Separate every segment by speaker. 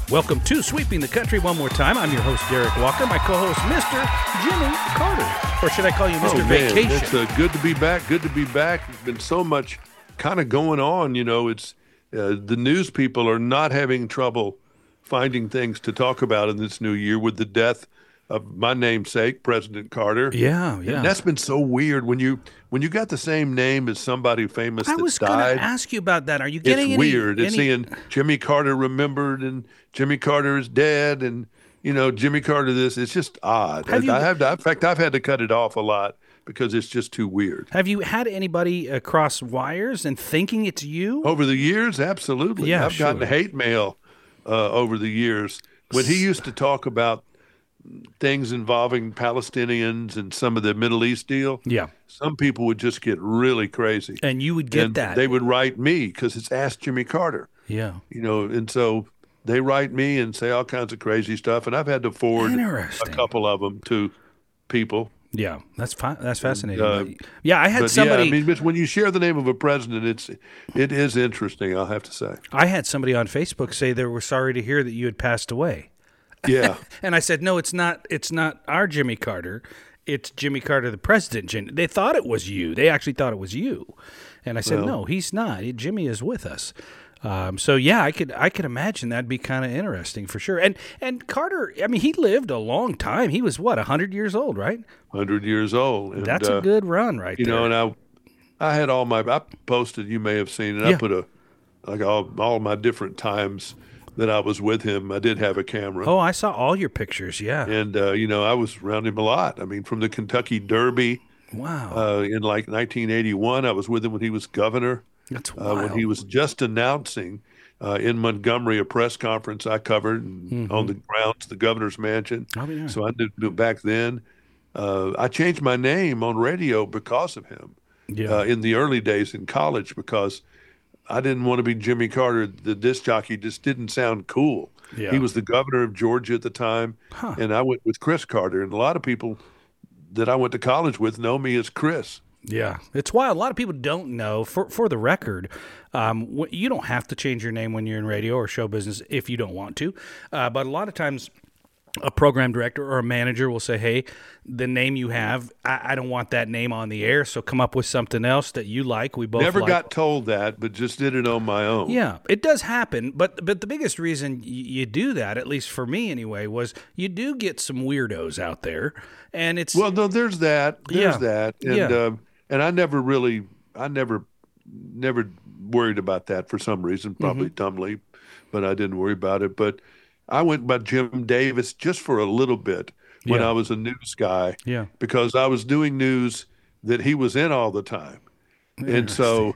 Speaker 1: Welcome to Sweeping the Country one more time. I'm your host, Derek Walker. My co-host, Mr. Jimmy Carter. Or should I call you Mr. Vacation?
Speaker 2: It's good to be back. Good to be back. There's been so much kind of going on. You know, it's the news people are not having trouble finding things to talk about in this new year with the death of my namesake, President Carter.
Speaker 1: Yeah.
Speaker 2: And that's been so weird when you got the same name as somebody famous
Speaker 1: I
Speaker 2: that's
Speaker 1: was
Speaker 2: died.
Speaker 1: going to ask you about that. Are you getting
Speaker 2: It's weird. It's seeing Jimmy Carter remembered and Jimmy Carter is dead and, you know, Jimmy Carter this. It's just odd. In fact, I've had to cut it off a lot because it's just too weird.
Speaker 1: Have you had anybody cross wires and thinking it's you?
Speaker 2: Over the years, absolutely.
Speaker 1: Yeah,
Speaker 2: I've gotten hate mail over the years. When he used to talk about things involving Palestinians and some of the Middle East deal, some people would just get really crazy.
Speaker 1: And you would get that.
Speaker 2: They would write me because it's Ask Jimmy Carter.
Speaker 1: Yeah.
Speaker 2: You know, and so they write me and say all kinds of crazy stuff, and I've had to forward a couple of them to people.
Speaker 1: Yeah, that's fine. That's fascinating. I had somebody.
Speaker 2: Yeah, I mean, when you share the name of a president, it is interesting. I'll have to say.
Speaker 1: I had somebody on Facebook say they were sorry to hear that you had passed away.
Speaker 2: Yeah.
Speaker 1: And I said, no, it's not. It's not our Jimmy Carter. It's Jimmy Carter, the president. They thought it was you. They actually thought it was you. And I said, no, he's not. Jimmy is with us. So yeah, I could imagine that'd be kind of interesting for sure. And Carter, I mean, he lived a long time. He was 100 years old, right?
Speaker 2: 100 years old. And,
Speaker 1: that's a good run, right there.
Speaker 2: You know, and I had I posted. You may have seen it. I put all my different times that I was with him. I did have a camera.
Speaker 1: Oh, I saw all your pictures. Yeah.
Speaker 2: And you know, I was around him a lot. I mean, from the Kentucky Derby.
Speaker 1: Wow.
Speaker 2: In like 1981, I was with him when he was governor.
Speaker 1: That's wild.
Speaker 2: When he was just announcing in Montgomery a press conference I covered on the grounds of the governor's mansion.
Speaker 1: Oh, yeah.
Speaker 2: So I knew back then. I changed my name on radio because of him in the early days in college because I didn't want to be Jimmy Carter. The disc jockey just didn't sound cool.
Speaker 1: Yeah.
Speaker 2: He was the governor of Georgia at the time, and I went with Chris Carter. And a lot of people that I went to college with know me as Chris.
Speaker 1: Yeah, it's wild. A lot of people don't know. For the record, you don't have to change your name when you're in radio or show business if you don't want to. But a lot of times, a program director or a manager will say, hey, the name you have, I don't want that name on the air, so come up with something else that you like. We both
Speaker 2: Never
Speaker 1: like.
Speaker 2: got told that, but just did it on my own.
Speaker 1: Yeah, it does happen. But the biggest reason you do that, at least for me anyway, was you do get some weirdos out there. And it's
Speaker 2: well, no, there's that. There's that. And and I never worried about that for some reason, probably dumbly, but I didn't worry about it. But I went by Jim Davis just for a little bit when I was a news guy because I was doing news that he was in all the time. And so,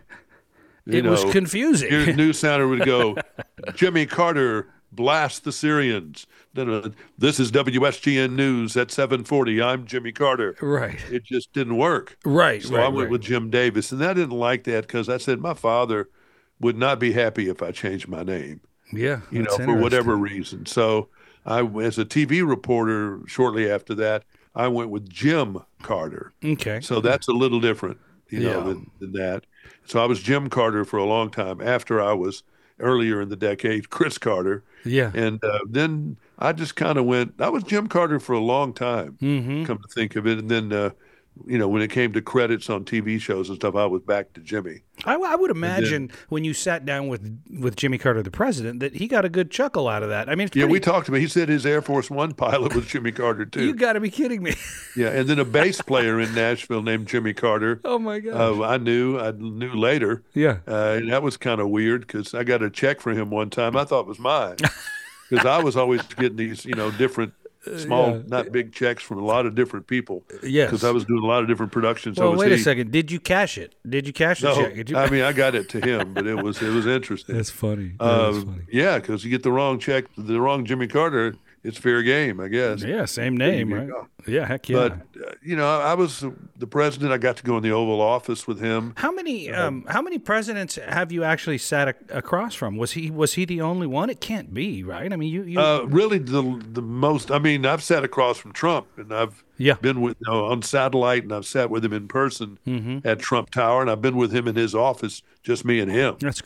Speaker 1: it was confusing.
Speaker 2: Your news sounder would go, Jimmy Carter blasts the Syrians. This is WSGN News at 7:40. I'm Jimmy Carter.
Speaker 1: Right.
Speaker 2: It just didn't work.
Speaker 1: Right.
Speaker 2: So I went with Jim Davis. And I didn't like that because I said my father would not be happy if I changed my name.
Speaker 1: Yeah.
Speaker 2: You know, for whatever reason. So I, as a TV reporter, shortly after that, I went with Jim Carter.
Speaker 1: Okay.
Speaker 2: So that's a little different, you know, than that. So I was Jim Carter for a long time after I was earlier in the decade, Chris Carter.
Speaker 1: Yeah.
Speaker 2: And then I just kind of I was Jim Carter for a long time, come to think of it. And then, you know, when it came to credits on TV shows and stuff, I was back to Jimmy.
Speaker 1: I would imagine when you sat down with Jimmy Carter, the president, that he got a good chuckle out of that. I mean,
Speaker 2: we talked about. He said his Air Force One pilot was Jimmy Carter too.
Speaker 1: You got to be kidding me.
Speaker 2: Yeah, and then a bass player in Nashville named Jimmy Carter.
Speaker 1: Oh my God!
Speaker 2: I knew later.
Speaker 1: Yeah,
Speaker 2: and that was kind of weird because I got a check for him one time. I thought it was mine because I was always getting these, you know, different. Small, not big checks from a lot of different people.
Speaker 1: Yes.
Speaker 2: Because I was doing a lot of different productions.
Speaker 1: Well, wait a second. Did you cash it? Did you cash the check?
Speaker 2: I mean, I got it to him, but it was interesting.
Speaker 1: That's funny.
Speaker 2: Yeah, because you get the wrong check, the wrong Jimmy Carter, it's fair game, I guess.
Speaker 1: Yeah, same name, right? Yeah, heck yeah.
Speaker 2: But you know, I was the president. I got to go in the Oval Office with him.
Speaker 1: How many presidents have you actually sat across from? Was he the only one? It can't be, right? I mean, you
Speaker 2: really the most. I mean, I've sat across from Trump, and I've been with on satellite, and I've sat with him in person at Trump Tower, and I've been with him in his office, just me and him.
Speaker 1: That's cool.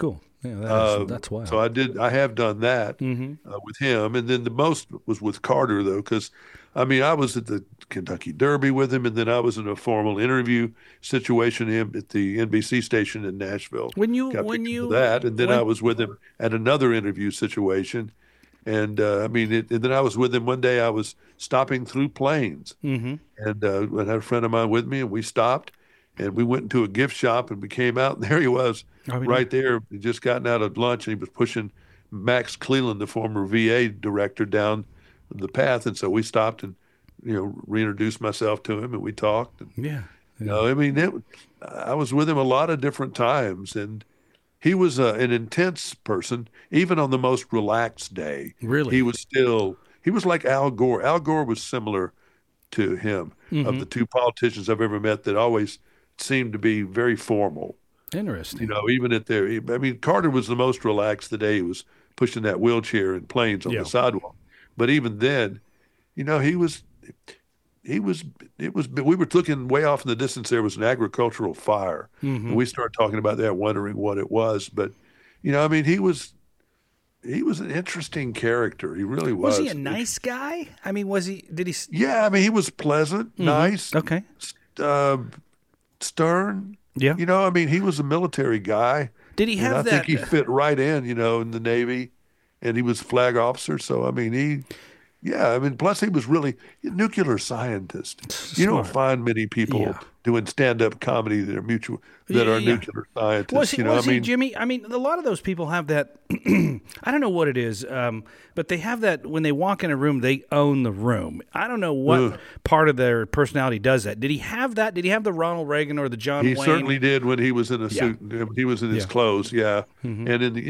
Speaker 1: That's wild.
Speaker 2: So I have done that with him. And then the most was with Carter, though, because, I mean, I was at the Kentucky Derby with him, and then I was in a formal interview situation at the NBC station in Nashville. I was with him at another interview situation. And and then I was with him one day. I was stopping through Plains, and I had a friend of mine with me, and we stopped, and we went into a gift shop, and we came out, and there he was, right there. He'd just gotten out of lunch, and he was pushing Max Cleland, the former VA director, down the path, and so we stopped and reintroduced myself to him, and we talked. And, I was with him a lot of different times, and he was an intense person, even on the most relaxed day.
Speaker 1: Really?
Speaker 2: He was like Al Gore. Al Gore was similar to him, of the two politicians I've ever met that always seemed to be very formal.
Speaker 1: Interesting.
Speaker 2: Even Carter was the most relaxed the day he was pushing that wheelchair in Plains on the sidewalk. But even then, we were looking way off in the distance. There was an agricultural fire, and we started talking about that, wondering what it was. But, he was an interesting character. He really was.
Speaker 1: Was he a nice guy? I mean, did he?
Speaker 2: Yeah, he was pleasant, nice.
Speaker 1: Okay.
Speaker 2: Stern.
Speaker 1: Yeah.
Speaker 2: He was a military guy.
Speaker 1: Did he have
Speaker 2: I think he fit right in, in the Navy, and he was flag officer. So, plus he was really a nuclear scientist.
Speaker 1: Smart.
Speaker 2: You don't find many people doing stand-up comedy that are nuclear scientists.
Speaker 1: Was he, Jimmy? A lot of those people have that. I don't know what it is, but they have that when they walk in a room, they own the room. I don't know what part of their personality does that. Did he have that? Did he have the Ronald Reagan or the John Wayne?
Speaker 2: He certainly did when he was in a suit. He was in his clothes, and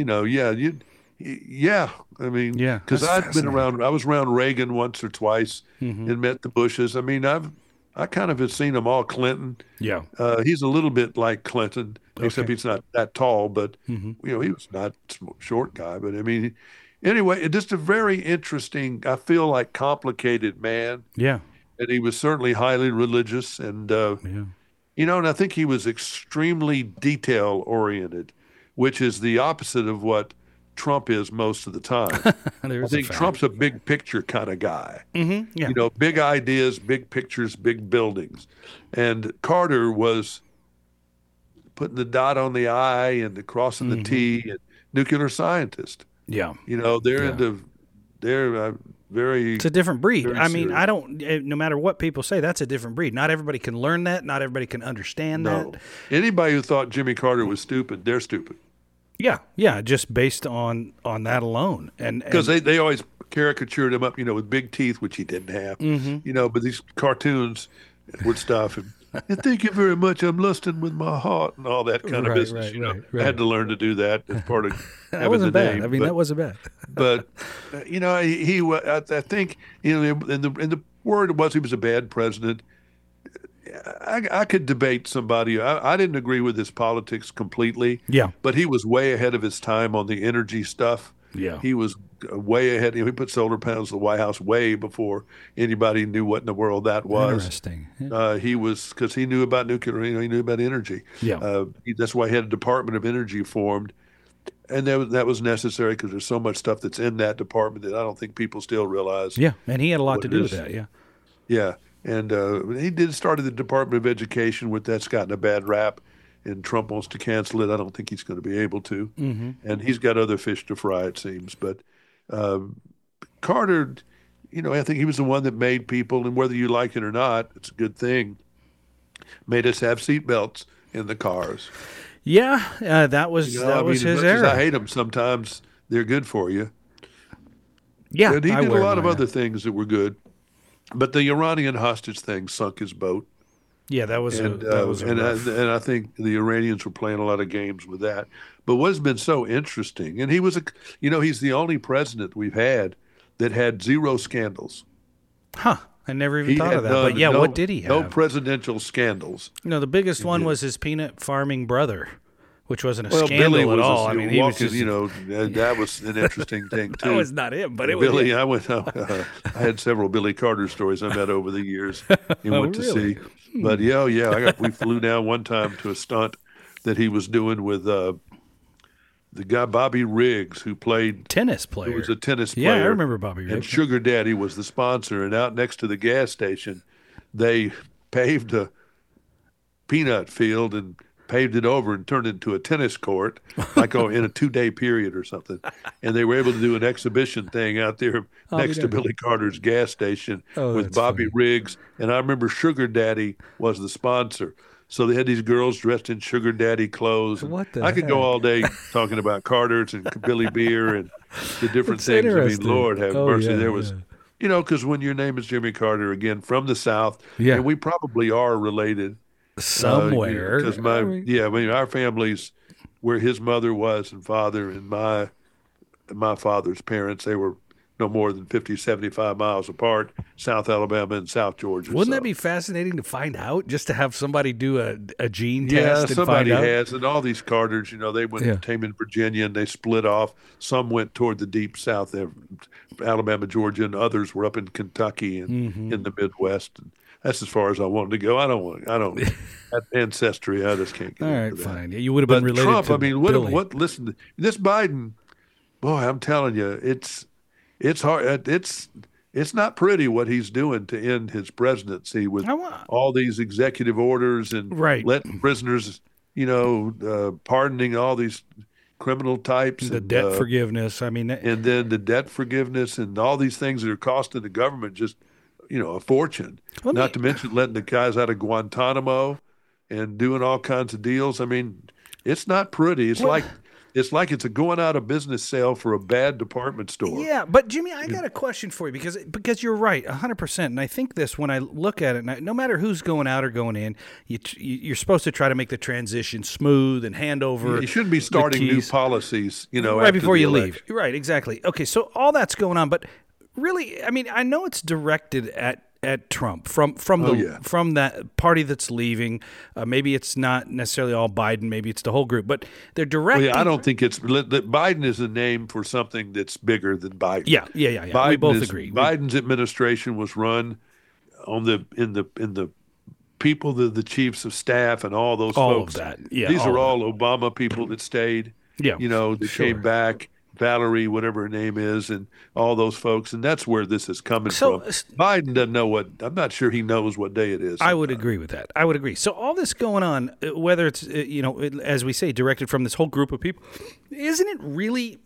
Speaker 2: because I was around Reagan once or twice and met the Bushes. I kind of have seen them all. Clinton, he's a little bit like Clinton, except he's not that tall, but he was not a short guy. But anyway, just a very interesting, I feel like, complicated man.
Speaker 1: Yeah,
Speaker 2: and he was certainly highly religious, and and I think he was extremely detail oriented, which is the opposite of what Trump is most of the time. I think Trump's a big picture kind of guy. Big ideas, big pictures, big buildings. And Carter was putting the dot on the I and the crossing the T, and nuclear scientist.
Speaker 1: Yeah.
Speaker 2: They're very.
Speaker 1: It's a different breed.
Speaker 2: Serious.
Speaker 1: No matter what people say, that's a different breed. Not everybody can learn that. Not everybody can understand that.
Speaker 2: Anybody who thought Jimmy Carter was stupid, they're stupid.
Speaker 1: Yeah, just based on that alone, and
Speaker 2: because they always caricatured him up, with big teeth, which he didn't have, but these cartoons with stuff. And thank you very much. I'm lusting with my heart and all that kind of business. I had to learn to do that as part of
Speaker 1: that wasn't bad.
Speaker 2: Name.
Speaker 1: That wasn't bad.
Speaker 2: But he I think and the word was he was a bad president. I could debate somebody. I didn't agree with his politics completely.
Speaker 1: Yeah.
Speaker 2: But he was way ahead of his time on the energy stuff.
Speaker 1: Yeah.
Speaker 2: He was way ahead. He put solar panels in the White House way before anybody knew what in the world that was.
Speaker 1: Interesting. Yeah.
Speaker 2: He was, because he knew about nuclear, he knew about energy.
Speaker 1: Yeah.
Speaker 2: That's why he had a Department of Energy formed. And that was necessary because there's so much stuff that's in that department that I don't think people still realize.
Speaker 1: Yeah. And he had a lot to do with that. Yeah.
Speaker 2: Yeah. And he started the Department of Education, that's gotten a bad rap, and Trump wants to cancel it. I don't think he's going to be able to. And he's got other fish to fry, it seems. But Carter, I think he was the one that made people, and whether you like it or not, it's a good thing, made us have seatbelts in the cars.
Speaker 1: Yeah, that was his era.
Speaker 2: I hate them sometimes. They're good for you.
Speaker 1: Yeah,
Speaker 2: and he did a lot of other things that were good. But the Iranian hostage thing sunk his boat.
Speaker 1: Yeah, that was
Speaker 2: and I think the Iranians were playing a lot of games with that. But what's been so interesting, and he was he's the only president we've had that had zero scandals.
Speaker 1: Huh. I never even thought of that. But yeah, what did he have?
Speaker 2: No presidential scandals.
Speaker 1: The biggest one was his peanut farming brother, which wasn't a scandal at all.
Speaker 2: He was just, that was an interesting thing too.
Speaker 1: That was not him, but it
Speaker 2: was Billy.
Speaker 1: Was
Speaker 2: I had several Billy Carter stories I met over the years and went to see. But we flew down one time to a stunt that he was doing with the guy Bobby Riggs, who played
Speaker 1: tennis player.
Speaker 2: Who was a tennis player.
Speaker 1: Yeah, I remember Bobby Riggs.
Speaker 2: And Sugar Daddy was the sponsor. And out next to the gas station, they paved a peanut field and paved it over and turned it into a tennis court, like in a 2-day period or something. And they were able to do an exhibition thing out there next to Billy Carter's gas station with Bobby Riggs. And I remember Sugar Daddy was the sponsor. So they had these girls dressed in Sugar Daddy clothes. I could go all day talking about Carter's and Billy Beer and the different things. I mean, Lord have mercy.
Speaker 1: Yeah,
Speaker 2: there was, because when your name is Jimmy Carter, again, from the South, and we probably are related.
Speaker 1: Somewhere.
Speaker 2: Because our families, where his mother was and father and my father's parents, they were no more than 50, 75 miles apart, South Alabama and South Georgia.
Speaker 1: Wouldn't that be fascinating to find out, just to have somebody do a gene test and
Speaker 2: somebody
Speaker 1: find out?
Speaker 2: has. And all these Carters, they came in Virginia and they split off. Some went toward the deep South, Alabama, Georgia, and others were up in Kentucky and in the Midwest. And that's as far as I wanted to go. I don't that ancestry. I just can't get
Speaker 1: all
Speaker 2: into
Speaker 1: right,
Speaker 2: that.
Speaker 1: fine. Yeah, you would have been related
Speaker 2: Trump,
Speaker 1: to Billy.
Speaker 2: Listen, this Biden, boy, I'm telling you, it's hard. It's not pretty what he's doing to end his presidency with all these executive orders and letting prisoners, pardoning all these criminal types.
Speaker 1: The debt forgiveness. I mean,
Speaker 2: and then the debt forgiveness and all these things that are costing the government just, a fortune. Not to mention letting the guys out of Guantanamo and doing all kinds of deals. I mean, it's not pretty. It's like it's a going out of business sale for a bad department store.
Speaker 1: Yeah, but Jimmy, I got a question for you because you're right, 100%. And I think this when I look at it, no matter who's going out or going in, you're supposed to try to make the transition smooth and hand over.
Speaker 2: You shouldn't be starting new policies,
Speaker 1: right before you leave. Right, exactly. Okay, so all that's going on, but really, I mean, I know it's directed at Trump from that party that's leaving. Maybe it's not necessarily all Biden. Maybe it's the whole group. But they're directing.
Speaker 2: I don't think it's Biden is a name for something that's bigger than Biden.
Speaker 1: Yeah. We both agree.
Speaker 2: Biden's administration was run in the people, the chiefs of staff, and all those folks.
Speaker 1: All of that. Yeah,
Speaker 2: these are all Obama people that stayed.
Speaker 1: Yeah,
Speaker 2: that came back. Valerie, whatever her name is, and all those folks, and that's where this is coming from. Biden doesn't know I'm not sure he knows what day it is.
Speaker 1: I would agree with that. I would agree. So all this going on, whether it's, as we say, directed from this whole group of people, isn't it really,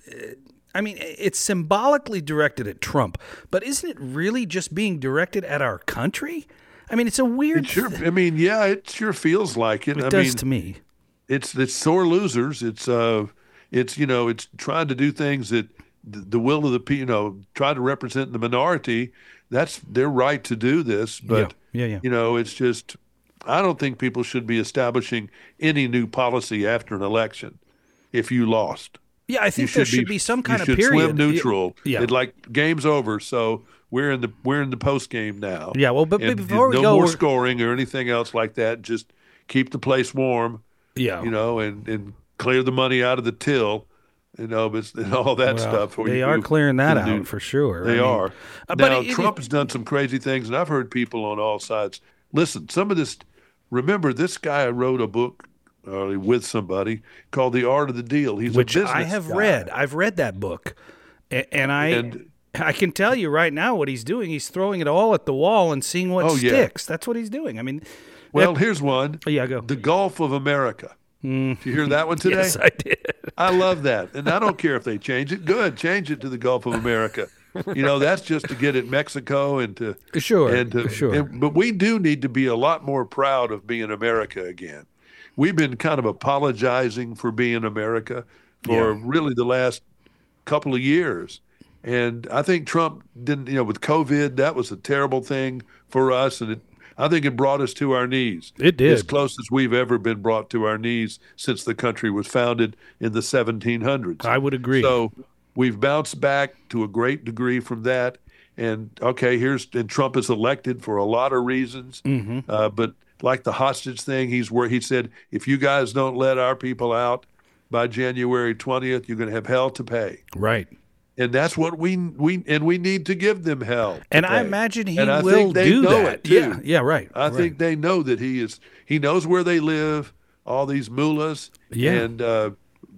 Speaker 1: it's symbolically directed at Trump, but isn't it really just being directed at our country? I mean, it's a weird...
Speaker 2: it sure feels like it.
Speaker 1: It does to me.
Speaker 2: It's sore losers. It's trying to do things that the will of the people, try to represent the minority. That's their right to do this. But, it's just, I don't think people should be establishing any new policy after an election if you lost.
Speaker 1: Yeah, I think there should be some kind of period.
Speaker 2: You should swim neutral. Yeah. Game's over, so we're in the post game now.
Speaker 1: Yeah, well, but before we go,
Speaker 2: no more scoring or anything else like that. Just keep the place warm.
Speaker 1: Yeah,
Speaker 2: and clear the money out of the till, and all that stuff.
Speaker 1: They are clearing that out for sure.
Speaker 2: They are. Now, Trump has done some crazy things, and I've heard people on all sides. Listen, some of this. Remember, this guy wrote a book with somebody called The Art of the Deal. He's
Speaker 1: which
Speaker 2: a business
Speaker 1: I have
Speaker 2: guy.
Speaker 1: read. I've read that book, and I can tell you right now what he's doing. He's throwing it all at the wall and seeing what sticks. That's what he's doing. I mean,
Speaker 2: here's one.
Speaker 1: Yeah, go.
Speaker 2: The Gulf of America. Did you hear that one today?
Speaker 1: Yes, I did.
Speaker 2: I love that. And I don't care if they change it. Good. Change it to the Gulf of America. That's just to get at Mexico and to...
Speaker 1: Sure.
Speaker 2: But we do need to be a lot more proud of being America again. We've been kind of apologizing for being America for really the last couple of years. And I think Trump didn't, with COVID, that was a terrible thing for us. And I think it brought us to our knees.
Speaker 1: It did.
Speaker 2: As close as we've ever been brought to our knees since the country was founded in the 1700s.
Speaker 1: I would agree.
Speaker 2: So we've bounced back to a great degree from that. And, and Trump is elected for a lot of reasons. Mm-hmm. But like the hostage thing, he said, if you guys don't let our people out by January 20th, you're going to have hell to pay.
Speaker 1: Right.
Speaker 2: And that's what we need to give them hell.
Speaker 1: And
Speaker 2: pay.
Speaker 1: I imagine he will do that. Yeah, right.
Speaker 2: I think they know that he knows where they live, all these mullahs, and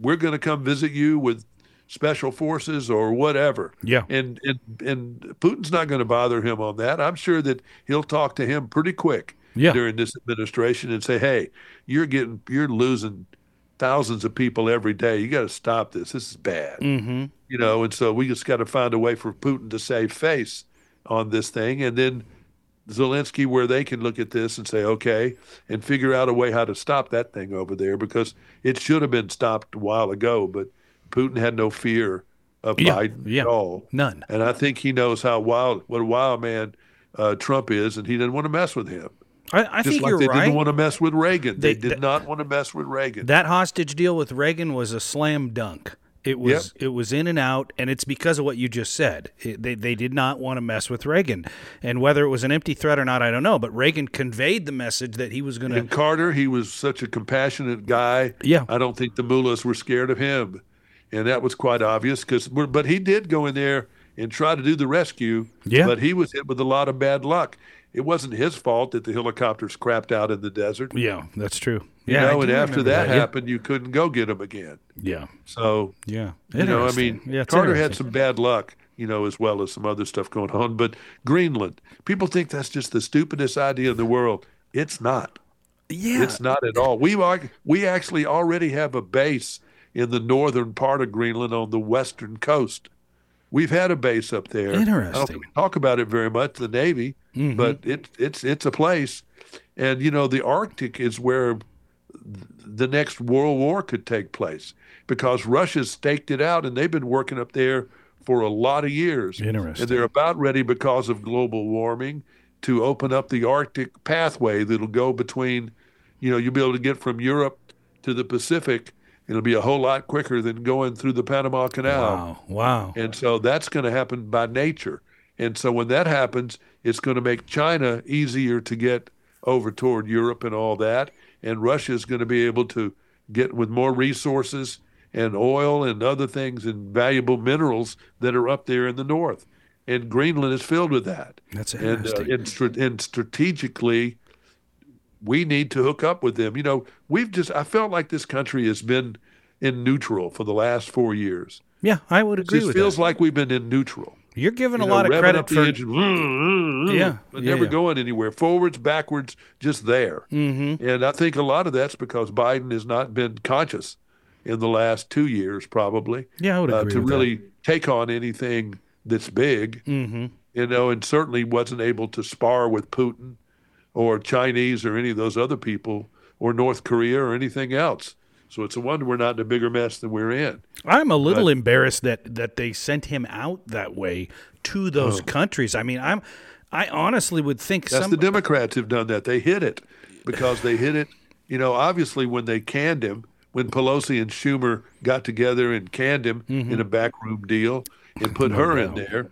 Speaker 2: we're going to come visit you with special forces or whatever.
Speaker 1: Yeah.
Speaker 2: And Putin's not going to bother him on that. I'm sure that he'll talk to him pretty quick during this administration and say, hey, you're losing thousands of people every day. You got to stop this. This is bad.
Speaker 1: Mm-hmm.
Speaker 2: And so we just got to find a way for Putin to save face on this thing. And then Zelensky, where they can look at this and say, okay, and figure out a way how to stop that thing over there, because it should have been stopped a while ago, but Putin had no fear of Biden at all.
Speaker 1: None.
Speaker 2: And I think he knows what a wild man Trump is, and he didn't want to mess with him.
Speaker 1: I think you're right.
Speaker 2: Just like they didn't want to mess with Reagan. They did not want to mess with Reagan.
Speaker 1: That hostage deal with Reagan was a slam dunk. It was in and out, and it's because of what you just said. They did not want to mess with Reagan. And whether it was an empty threat or not, I don't know. But Reagan conveyed the message that he was going to.
Speaker 2: And Carter, he was such a compassionate guy.
Speaker 1: Yeah.
Speaker 2: I don't think the mullahs were scared of him. And that was quite obvious. But he did go in there and try to do the rescue.
Speaker 1: Yeah.
Speaker 2: But he was hit with a lot of bad luck. It wasn't his fault that the helicopters crapped out in the desert.
Speaker 1: Yeah, that's true.
Speaker 2: Yeah, and after that happened, you couldn't go get them again.
Speaker 1: Yeah.
Speaker 2: So, Carter had some bad luck, as well as some other stuff going on. But Greenland, people think that's just the stupidest idea in the world. It's not.
Speaker 1: Yeah.
Speaker 2: It's not at all. We actually already have a base in the northern part of Greenland on the western coast. We've had a base up there.
Speaker 1: Interesting.
Speaker 2: I don't think we talk about it very much, the Navy, but it's a place. And, the Arctic is where the next World War could take place, because Russia's staked it out, and they've been working up there for a lot of years.
Speaker 1: Interesting.
Speaker 2: And they're about ready, because of global warming, to open up the Arctic pathway that'll go between, you'll be able to get from Europe to the Pacific. It'll be a whole lot quicker than going through the Panama Canal.
Speaker 1: Wow.
Speaker 2: And so that's going to happen by nature. And so when that happens, it's going to make China easier to get over toward Europe and all that. And Russia is going to be able to get with more resources and oil and other things and valuable minerals that are up there in the north. And Greenland is filled with that.
Speaker 1: That's interesting.
Speaker 2: And strategically, we need to hook up with them. I felt like this country has been in neutral for the last 4 years.
Speaker 1: Yeah, I would agree with that.
Speaker 2: It feels like we've been in neutral.
Speaker 1: You're giving a lot of credit for
Speaker 2: but never going anywhere. Forwards, backwards, just there.
Speaker 1: Mm-hmm.
Speaker 2: And I think a lot of that's because Biden has not been conscious in the last 2 years, probably.
Speaker 1: Yeah, I would agree
Speaker 2: to
Speaker 1: with
Speaker 2: really
Speaker 1: that.
Speaker 2: take on anything that's big.
Speaker 1: Mm-hmm.
Speaker 2: And certainly wasn't able to spar with Putin or Chinese or any of those other people, or North Korea or anything else. So it's a wonder we're not in a bigger mess than we're in.
Speaker 1: I'm a little embarrassed that they sent him out that way to those countries. I mean, I honestly would think
Speaker 2: the Democrats have done that. They hid it because they hid it. Obviously when they canned him, when Pelosi and Schumer got together and canned him in a backroom deal and put her in there,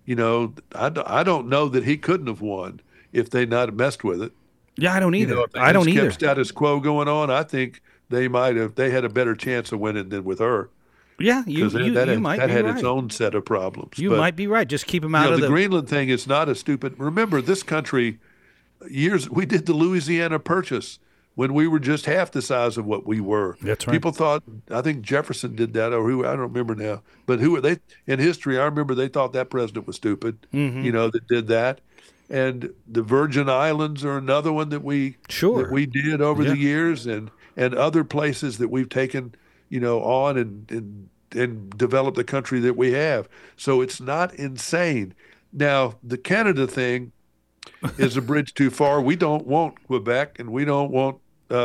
Speaker 2: I don't know that he couldn't have won if they not messed with it.
Speaker 1: Yeah, I don't either.
Speaker 2: If they kept status quo going on, I think they might have. They had a better chance of winning than with her.
Speaker 1: Yeah, you might be right.
Speaker 2: That had its own set of problems.
Speaker 1: You might be right. Just keep them out of
Speaker 2: the Greenland thing is not a stupid. Remember, this country, we did the Louisiana Purchase when we were just half the size of what we were.
Speaker 1: That's right.
Speaker 2: People thought, I think Jefferson did that, or who, I don't remember now. But who were they in history? I remember they thought that president was stupid. That did that. And the Virgin Islands are another one that we did over the years, and other places that we've taken, on and developed the country that we have. So it's not insane. Now, the Canada thing is a bridge too far. We don't want Quebec, and we don't want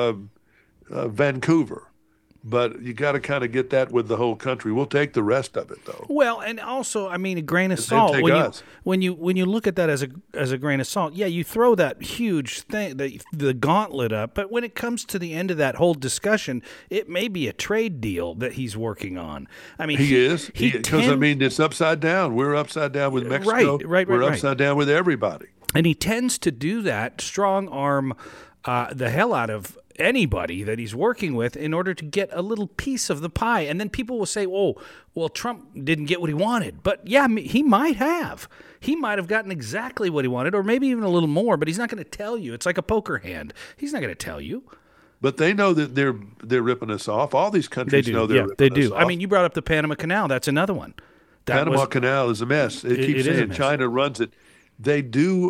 Speaker 2: Vancouver. But you got to kind of get that with the whole country. We'll take the rest of it, though.
Speaker 1: Well, and also, I mean, a grain of salt. When you look at that as a grain of salt, yeah, you throw that huge thing, the gauntlet up. But when it comes to the end of that whole discussion, it may be a trade deal that he's working on. I mean,
Speaker 2: he is because it's upside down. We're upside down with Mexico.
Speaker 1: Right.
Speaker 2: We're upside down with everybody.
Speaker 1: And he tends to do that, strong arm the hell out of anybody that he's working with in order to get a little piece of the pie. And then people will say, oh, well, Trump didn't get what he wanted. But yeah, he might have. He might have gotten exactly what he wanted, or maybe even a little more, but he's not going to tell you. It's like a poker hand. He's not going to tell you.
Speaker 2: but they know that they're ripping us off. All these countries know they're ripping us off.
Speaker 1: I mean, you brought up the Panama Canal. That's another one.
Speaker 2: Panama Canal is a mess. It keeps saying China runs it. They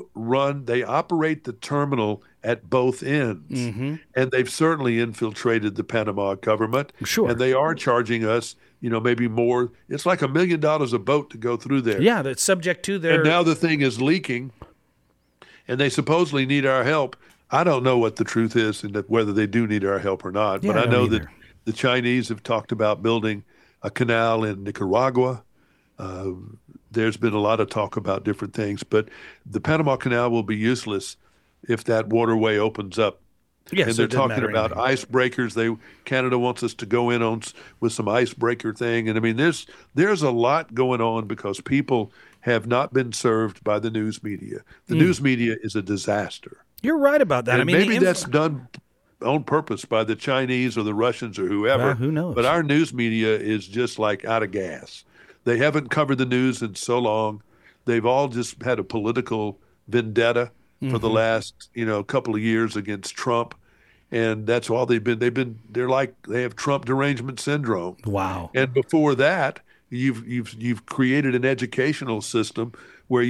Speaker 2: operate the terminal at both ends, and they've certainly infiltrated the Panama government.
Speaker 1: Sure.
Speaker 2: And they are charging us, maybe more. It's like $1 million a boat to go through there.
Speaker 1: Yeah, that's subject to their.
Speaker 2: And now the thing is leaking, and they supposedly need our help. I don't know what the truth is and whether they do need our help or not, but I know that the Chinese have talked about building a canal in Nicaragua. There's been a lot of talk about different things, but the Panama Canal will be useless if that waterway opens up.
Speaker 1: Yes,
Speaker 2: and they're talking about icebreakers. Canada wants us to go in with some icebreaker thing. And I mean, there's a lot going on because people have not been served by the news media. The news media is a disaster.
Speaker 1: You're right about that.
Speaker 2: And maybe that's done on purpose by the Chinese or the Russians or whoever.
Speaker 1: Who knows?
Speaker 2: But our news media is just like out of gas. They haven't covered the news in so long. They've all just had a political vendetta for the last, couple of years against Trump. And that's all they've been. They have Trump derangement syndrome.
Speaker 1: Wow.
Speaker 2: And before that, you've created an educational system where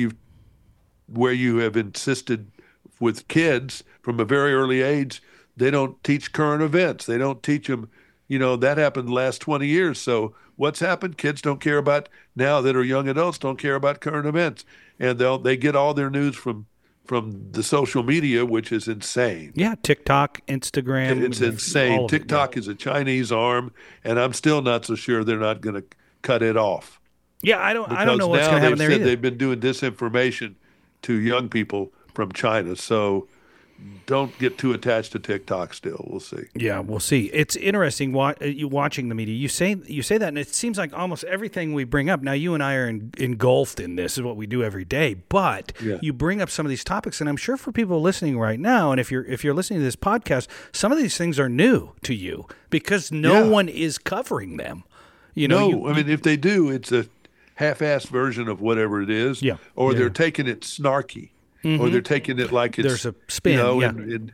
Speaker 2: you have insisted with kids from a very early age, they don't teach current events. They don't teach them, that happened the last 20 years. So what's happened? Kids don't care about now that are young adults don't care about current events. And they get all their news from the social media, which is insane.
Speaker 1: Yeah, TikTok, Instagram.
Speaker 2: It's insane. TikTok is a Chinese arm, and I'm still not so sure they're not going to cut it off.
Speaker 1: Yeah, I don't know what's going to happen there either.
Speaker 2: They've been doing disinformation to young people from China, so don't get too attached to TikTok still. We'll see.
Speaker 1: Yeah, we'll see. It's interesting you watching the media. You say that, and it seems like almost everything we bring up. Now, you and I are engulfed in this. Is what we do every day. But you bring up some of these topics, and I'm sure for people listening right now, and if you're listening to this podcast, some of these things are new to you because no one is covering them. I mean, if they do, it's a half-assed version of whatever it is. Yeah. Or they're taking it snarky. Or they're taking it like it's there's a spin.
Speaker 2: And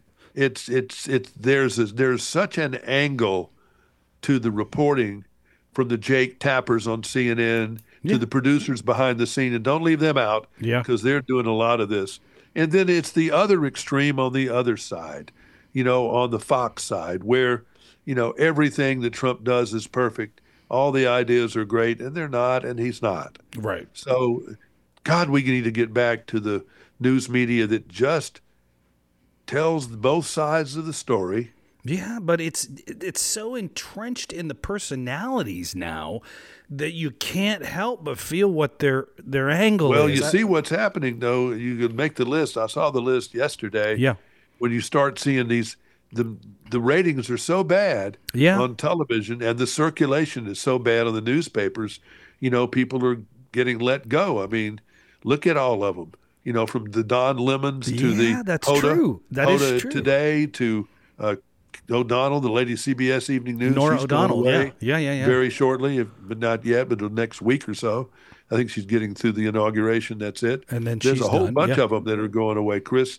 Speaker 2: there's such an angle to the reporting from the Jake Tappers on CNN to the producers behind the scene, and don't leave them out because they're doing a lot of this. And then it's the other extreme on the other side, on the Fox side, where everything that Trump does is perfect. All the ideas are great, and they're not, and he's not.
Speaker 1: Right.
Speaker 2: So, God, we need to get back to the news media that just tells both sides of the story.
Speaker 1: Yeah, but it's so entrenched in the personalities now that you can't help but feel what their angle is.
Speaker 2: Well, you see what's happening, though. You could make the list. I saw the list yesterday.
Speaker 1: Yeah.
Speaker 2: When you start seeing the ratings are so bad on television and the circulation is so bad on the newspapers, people are getting let go. I mean, look at all of them. From the Don Lemons to the
Speaker 1: that's
Speaker 2: Hoda,
Speaker 1: true. That
Speaker 2: Hoda
Speaker 1: is true.
Speaker 2: Today to O'Donnell, the lady CBS Evening News.
Speaker 1: Nora
Speaker 2: she's
Speaker 1: O'Donnell,
Speaker 2: going away
Speaker 1: yeah.
Speaker 2: very shortly, but not yet, but the next week or so. I think she's getting through the inauguration. That's it.
Speaker 1: And then
Speaker 2: there's a whole bunch of them that are going away. Chris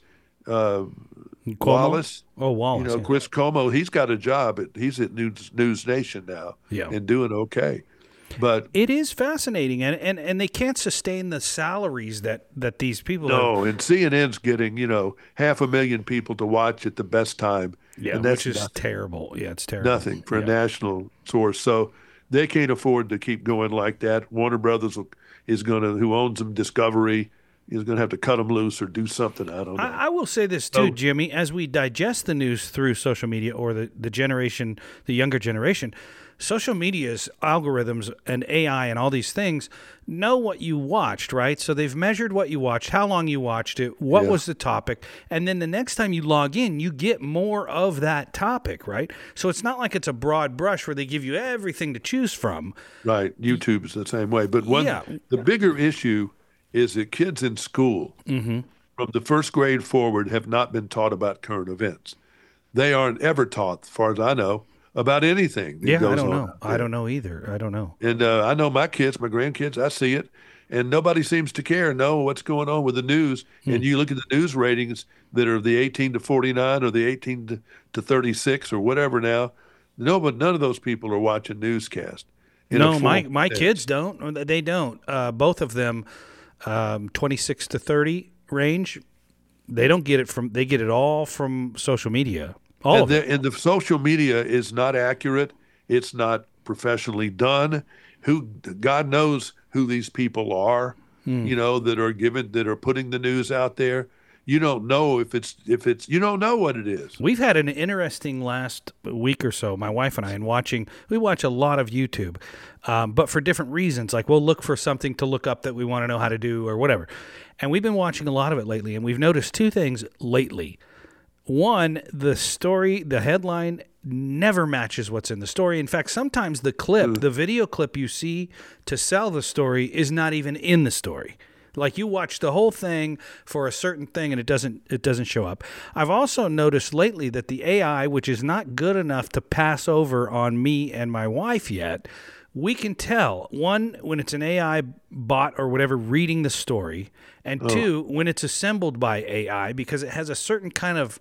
Speaker 2: Wallace.
Speaker 1: Oh, Wallace.
Speaker 2: Chris Cuomo, he's got a job. He's at News Nation now and doing okay. But
Speaker 1: it is fascinating, and they can't sustain the salaries that these people
Speaker 2: and CNN's getting 500,000 people to watch at the best time.
Speaker 1: Yeah,
Speaker 2: and that's
Speaker 1: which is terrible. Yeah, it's terrible.
Speaker 2: Nothing for a national source. So they can't afford to keep going like that. Warner Brothers who owns them, Discovery, is going to have to cut them loose or do something. I don't know.
Speaker 1: I will say this too, Jimmy, as we digest the news through social media or the younger generation, social media's algorithms and AI and all these things know what you watched, right? So they've measured what you watched, how long you watched it, what was the topic, and then the next time you log in, you get more of that topic, right? So it's not like it's a broad brush where they give you everything to choose from.
Speaker 2: Right. YouTube's the same way. But the bigger issue is that kids in school from the first grade forward have not been taught about current events. They aren't ever taught, as far as I know, about anything that goes on.
Speaker 1: I don't know either. I don't know.
Speaker 2: And I know my kids, my grandkids, I see it. and nobody seems to know what's going on with the news. And you look at the news ratings that are the 18 to 49 or the 18 to 36 or whatever now. None of those people are watching newscast.
Speaker 1: No, my kids don't. They don't. Both of them, 26 to 30 range. They don't get it they get it all from social media. And
Speaker 2: the social media is not accurate. It's not professionally done. God knows who these people are, that are putting the news out there. You don't know if it's you don't know what it is.
Speaker 1: We've had an interesting last week or so, my wife and I, we watch a lot of YouTube, but for different reasons. Like we'll look for something to look up that we want to know how to do or whatever. And we've been watching a lot of it lately, and we've noticed two things lately. One, the headline never matches what's in the story. In fact, sometimes the video clip you see to sell the story is not even in the story. Like you watch the whole thing for a certain thing and it doesn't show up. I've also noticed lately that the AI, which is not good enough to pass over on me and my wife yet, we can tell, one, when it's an AI bot or whatever reading the story, and two, when it's assembled by AI, because it has a certain kind of,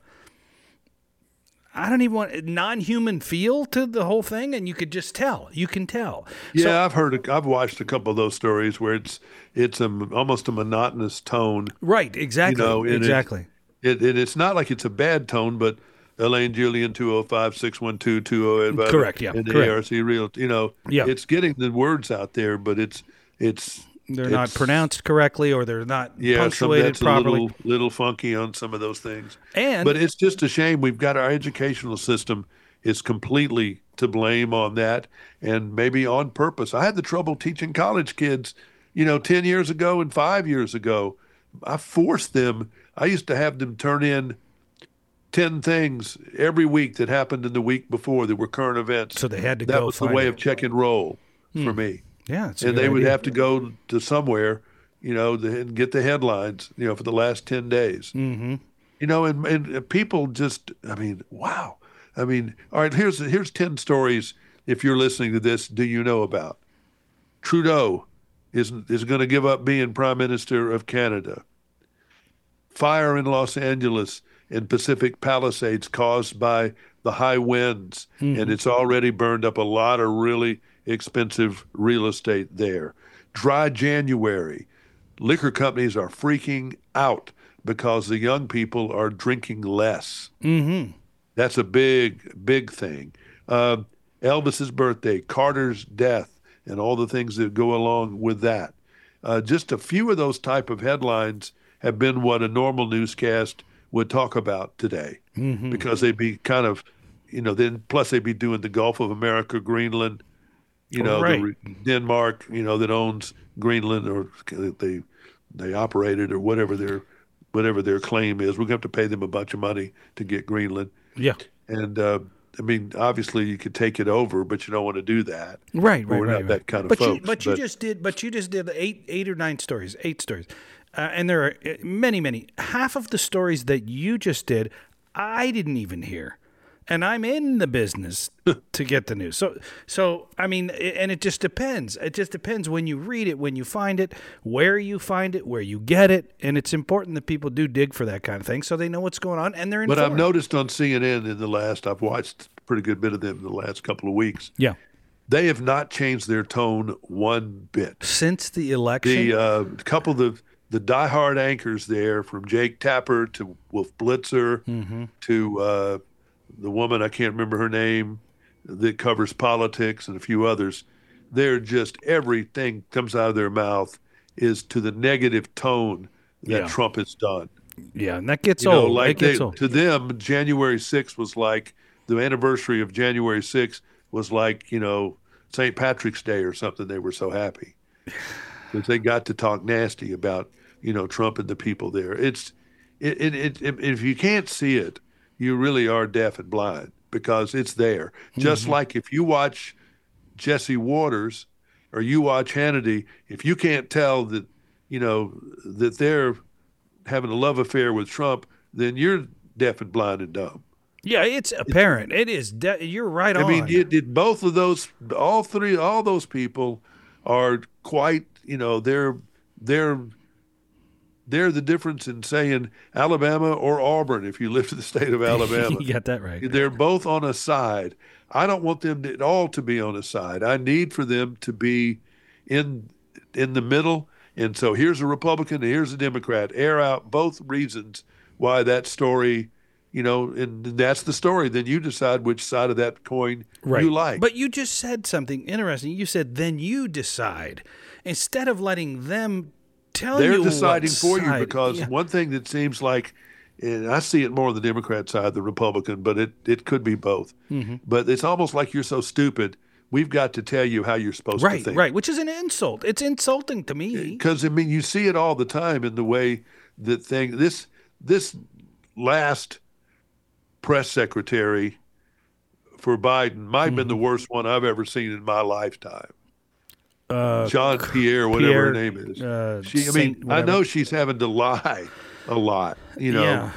Speaker 1: I don't even want non-human feel to the whole thing, and you could just tell. You can tell.
Speaker 2: Yeah, I've watched a couple of those stories where it's almost a monotonous tone.
Speaker 1: Right, exactly. Exactly.
Speaker 2: It's not like it's a bad tone, but Elaine Julian 205-612-2085.
Speaker 1: Correct, yeah.
Speaker 2: And the
Speaker 1: correct.
Speaker 2: ARC real, it's getting the words out there, but
Speaker 1: they're not pronounced correctly, or they're not punctuated properly.
Speaker 2: A little funky on some of those things. But it's just a shame. We've got our educational system is completely to blame on that, and maybe on purpose. I had the trouble teaching college kids, 10 years ago and 5 years ago. I forced them. I used to have them turn in 10 things every week that happened in the week before that were current events.
Speaker 1: So they had to
Speaker 2: go. That was the way of check and roll for me.
Speaker 1: Yeah,
Speaker 2: and they would have to go to somewhere, and get the headlines, for the last 10 days.
Speaker 1: Mm-hmm.
Speaker 2: And people just, wow. All right, here's 10 stories, if you're listening to this, do you know about? Trudeau is going to give up being Prime Minister of Canada. Fire in Los Angeles and Pacific Palisades caused by the high winds, and it's already burned up a lot of really expensive real estate there. Dry January. Liquor companies are freaking out because the young people are drinking less.
Speaker 1: Mm-hmm.
Speaker 2: That's a big, big thing. Elvis's birthday, Carter's death, and all the things that go along with that. Just a few of those type of headlines have been what a normal newscast would talk about today, because they'd be kind of, then plus they'd be doing the Gulf of America, Greenland,
Speaker 1: right.
Speaker 2: Denmark, that owns Greenland, or they operate it, or whatever their claim is. We're going to have to pay them a bunch of money to get Greenland.
Speaker 1: Yeah.
Speaker 2: And obviously you could take it over, but you don't want to do that.
Speaker 1: Right.
Speaker 2: We're not that kind of folks.
Speaker 1: But you just did eight or nine stories, 8 stories. And there are many, many. Half of the stories that you just did, I didn't even hear. And I'm in the business to get the news. So and it just depends. It just depends when you read it, when you find it, where you find it, where you get it. And it's important that people do dig for that kind of thing so they know what's going on and they're informed.
Speaker 2: But I've noticed on CNN I've watched a pretty good bit of them in the last couple of weeks.
Speaker 1: Yeah.
Speaker 2: They have not changed their tone one bit.
Speaker 1: Since the election?
Speaker 2: The couple of the diehard anchors there, from Jake Tapper to Wolf Blitzer to the woman, I can't remember her name, that covers politics, and a few others, they're just, everything comes out of their mouth is to the negative tone that Trump has done.
Speaker 1: Yeah, and that gets old.
Speaker 2: Like to them, January 6th was like, the anniversary of January 6th was like, St. Patrick's Day or something. They were so happy because they got to talk nasty about, Trump and the people there. If you can't see it, you really are deaf and blind, because it's there. Just like if you watch Jesse Waters or you watch Hannity, if you can't tell that, that they're having a love affair with Trump, then you're deaf and blind and dumb.
Speaker 1: Yeah, it's apparent. It is. You're right on.
Speaker 2: I mean, both of those, all those people are quite, they're they're the difference in saying Alabama or Auburn if you live in the state of Alabama.
Speaker 1: You got that right.
Speaker 2: They're both on a side. I don't want them at all to be on a side. I need for them to be in the middle. And so here's a Republican and here's a Democrat. Air out both reasons why that story, and that's the story. Then you decide which side of that coin you like.
Speaker 1: But you just said something interesting. You said, then you decide. Instead of letting them tell you
Speaker 2: they're deciding for
Speaker 1: side,
Speaker 2: you, because one thing that seems like, and I see it more on the Democrat side, the Republican, but it could be both. Mm-hmm. But it's almost like you're so stupid. We've got to tell you how you're supposed to think.
Speaker 1: Right, which is an insult. It's insulting to me.
Speaker 2: Because, you see it all the time in the way that this last press secretary for Biden might have been the worst one I've ever seen in my lifetime. Jean-Pierre, whatever her name is. I know she's having to lie a lot,
Speaker 1: Yeah.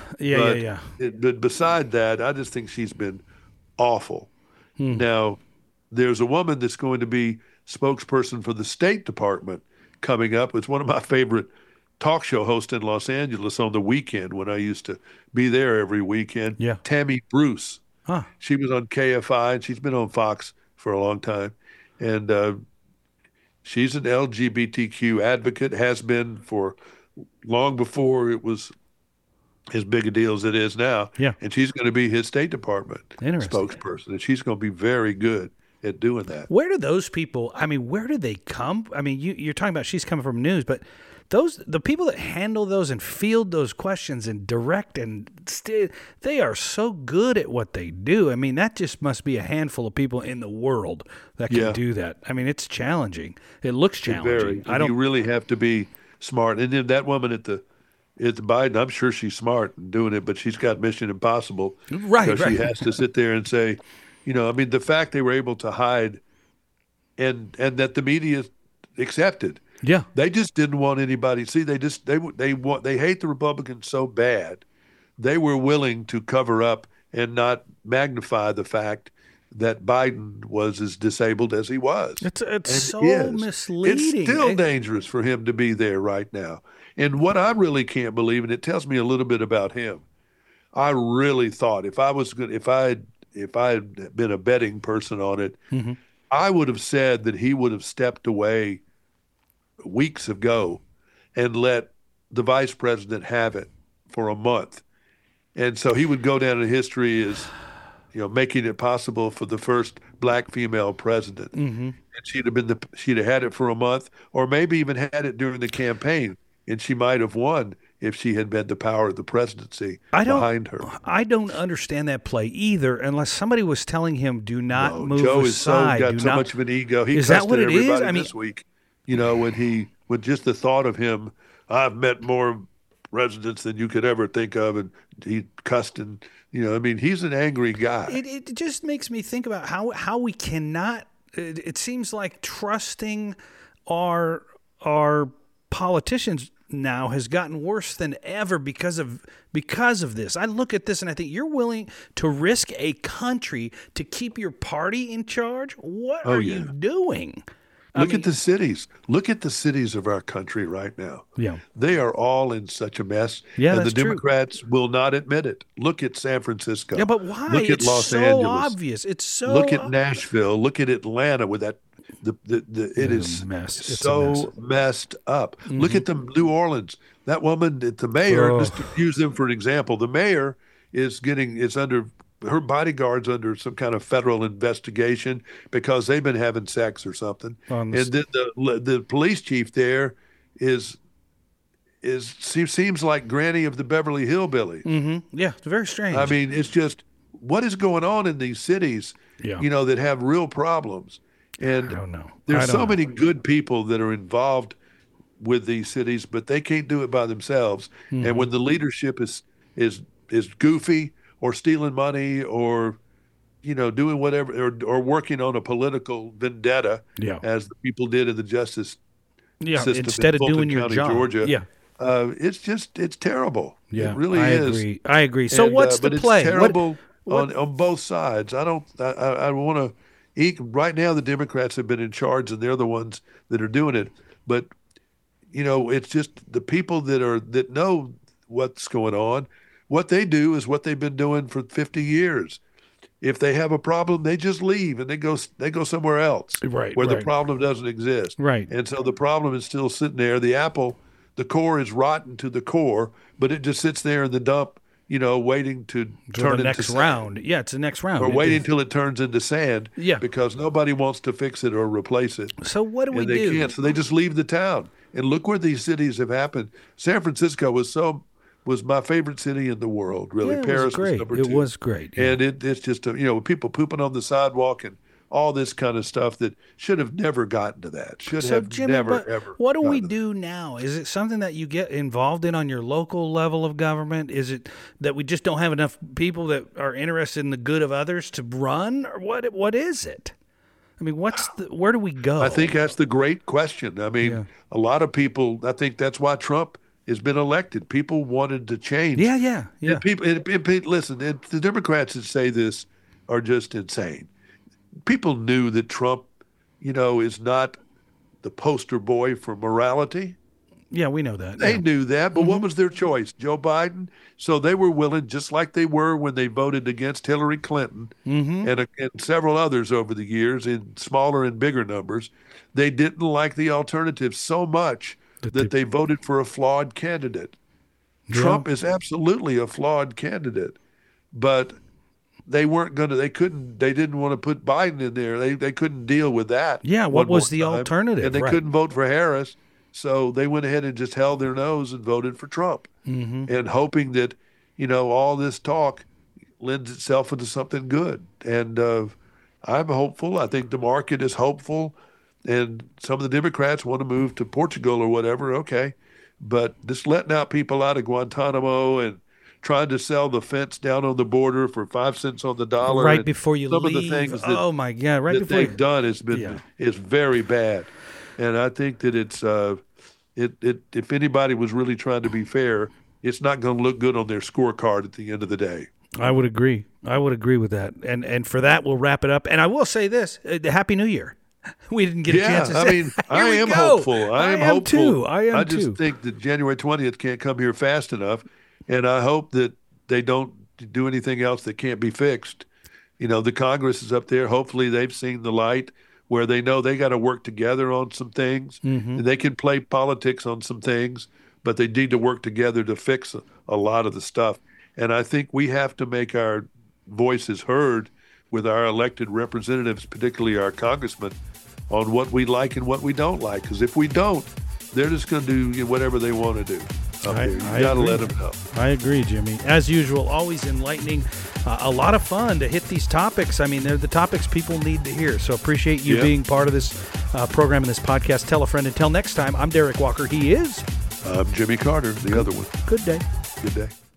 Speaker 2: But beside that, I just think she's been awful. Now, there's a woman that's going to be spokesperson for the State Department coming up. It's one of my favorite talk show hosts in Los Angeles on the weekend when I used to be there every weekend.
Speaker 1: Yeah.
Speaker 2: Tammy Bruce. Huh. She was on KFI, and she's been on Fox for a long time. And she's an LGBTQ advocate, has been for long before it was as big a deal as it is now.
Speaker 1: Yeah.
Speaker 2: And she's going to be his State Department spokesperson. And she's going to be very good at doing that.
Speaker 1: Where do those people, where do they come? You're talking about she's coming from news, but the people that handle those and field those questions and direct they are so good at what they do. That just must be a handful of people in the world that can do that. It's challenging. It looks challenging.
Speaker 2: You really have to be smart. And then that woman at the Biden, I'm sure she's smart in doing it, but she's got Mission Impossible.
Speaker 1: Right.
Speaker 2: She has to sit there and say, the fact they were able to hide and that the media accepted.
Speaker 1: Yeah.
Speaker 2: They just didn't want anybody. See, they hate the Republicans so bad. They were willing to cover up and not magnify the fact that Biden was as disabled as he was.
Speaker 1: It's so misleading.
Speaker 2: It's still dangerous for him to be there right now. And what I really can't believe, and it tells me a little bit about him, I really thought if I had been a betting person on it, mm-hmm. I would have said that he would have stepped away weeks ago and let the vice president have it for a month. And so he would go down in history as, making it possible for the first black female president. Mm-hmm. And she'd have had it for a month, or maybe even had it during the campaign, and she might have won if she had been the power of the presidency behind her.
Speaker 1: I don't understand that play either, unless somebody was telling him, "Do not move
Speaker 2: Joe
Speaker 1: aside."
Speaker 2: Got so much of an ego. He
Speaker 1: is that what it is?
Speaker 2: This week, with just the thought of him, I've met more presidents than you could ever think of, and he cussed and he's an angry guy.
Speaker 1: It just makes me think about how we cannot. It seems like trusting our politicians now has gotten worse than ever because of this. I look at this and I think, you're willing to risk a country to keep your party in charge? What are you doing?
Speaker 2: Look at the cities. Look at the cities of our country right now.
Speaker 1: Yeah.
Speaker 2: They are all in such a mess.
Speaker 1: Yeah,
Speaker 2: and
Speaker 1: that's
Speaker 2: the Democrats will not admit it. Look at San Francisco.
Speaker 1: Yeah, but why?
Speaker 2: Look at Los Angeles.
Speaker 1: Obvious. It's so
Speaker 2: Look at Nashville. Look at Atlanta with that it is so messed up. Mm-hmm. Look at New Orleans. That woman, the mayor, just to use them for an example, the mayor is under her bodyguard's under some kind of federal investigation because they've been having sex or something. And then the police chief there seems like Granny of the Beverly Hillbillies.
Speaker 1: Mm-hmm. Yeah, it's very strange.
Speaker 2: It's just what is going on in these cities, that have real problems. And
Speaker 1: I don't know.
Speaker 2: There's so many good people that are involved with these cities, but they can't do it by themselves. Mm-hmm. And when the leadership is goofy or stealing money or doing whatever or working on a political vendetta, as the people did in the justice system
Speaker 1: instead
Speaker 2: in
Speaker 1: of doing
Speaker 2: County,
Speaker 1: your job,
Speaker 2: Georgia. it's terrible.
Speaker 1: Yeah,
Speaker 2: it really is.
Speaker 1: I agree. So what's the play?
Speaker 2: It's terrible on both sides. I want to. Right now, the Democrats have been in charge, and they're the ones that are doing it. But it's just the people that know what's going on. What they do is what they've been doing for 50 years. If they have a problem, they just leave and they go somewhere else,
Speaker 1: right,
Speaker 2: where
Speaker 1: right.
Speaker 2: the problem doesn't exist.
Speaker 1: Right.
Speaker 2: And so the problem is still sitting there. The apple, the core is rotten to the core, but it just sits there in the dump, waiting to turn
Speaker 1: the next
Speaker 2: into
Speaker 1: round.
Speaker 2: Sand.
Speaker 1: Yeah, it's the next round.
Speaker 2: Or waiting until it turns into sand.
Speaker 1: Yeah.
Speaker 2: Because nobody wants to fix it or replace it.
Speaker 1: So what do we do?
Speaker 2: They can't. So they just leave the town. And look where these cities have happened. San Francisco was my favorite city in the world, really.
Speaker 1: Yeah,
Speaker 2: Paris
Speaker 1: was great.
Speaker 2: was number 2.
Speaker 1: It was great. Yeah.
Speaker 2: And it's just, people pooping on the sidewalk and all this kind of stuff that should have never gotten to that.
Speaker 1: Jimmy,
Speaker 2: Ever.
Speaker 1: What do we do now? Is it something that you get involved in on your local level of government? Is it that we just don't have enough people that are interested in the good of others to run? Or what is it? I mean, where do we go?
Speaker 2: I think that's the great question. I mean, a lot of people, I think that's why Trump has been elected. People wanted to change.
Speaker 1: Yeah.
Speaker 2: And listen, the Democrats that say this are just insane. People knew that Trump, is not the poster boy for morality.
Speaker 1: Yeah, we know that.
Speaker 2: They knew that, but what was their choice? Joe Biden? So they were willing, just like they were when they voted against Hillary Clinton and several others over the years in smaller and bigger numbers. They didn't like the alternative so much that they voted for a flawed candidate. Yeah. Trump is absolutely a flawed candidate, but they didn't want to put Biden in there. They couldn't deal with that.
Speaker 1: Yeah, what was the alternative?
Speaker 2: And they couldn't vote for Harris. So they went ahead and just held their nose and voted for Trump, and hoping that, all this talk lends itself into something good. And I'm hopeful. I think the market is hopeful. And some of the Democrats want to move to Portugal or whatever. Okay. But just letting out people out of Guantanamo and trying to sell the fence down on the border for 5 cents on the dollar.
Speaker 1: Right before you leave.
Speaker 2: Some of the things that they've done is very bad. And I think that it's if anybody was really trying to be fair, it's not going to look good on their scorecard at the end of the day.
Speaker 1: I would agree. with that. And for that, we'll wrap it up. And I will say this: Happy New Year. We didn't get a chance to say.
Speaker 2: I mean, I am hopeful. I am hopeful.
Speaker 1: I am too.
Speaker 2: I just think that January 20th can't come here fast enough, and I hope that they don't do anything else that can't be fixed. The Congress is up there. Hopefully, they've seen the light, where they know they got to work together on some things. And they can play politics on some things, but they need to work together to fix a lot of the stuff. And I think we have to make our voices heard with our elected representatives, particularly our congressmen, on what we like and what we don't like. Because if we don't, they're just going to do whatever they want to do. You got to let them know.
Speaker 1: I agree, Jimmy. As usual, always enlightening. A lot of fun to hit these topics. I mean, they're the topics people need to hear. So appreciate you being part of this program and this podcast. Tell a friend. Until next time, I'm Derek Walker. He is.
Speaker 2: I'm Jimmy Carter, the other one.
Speaker 1: Good day.
Speaker 2: Good day.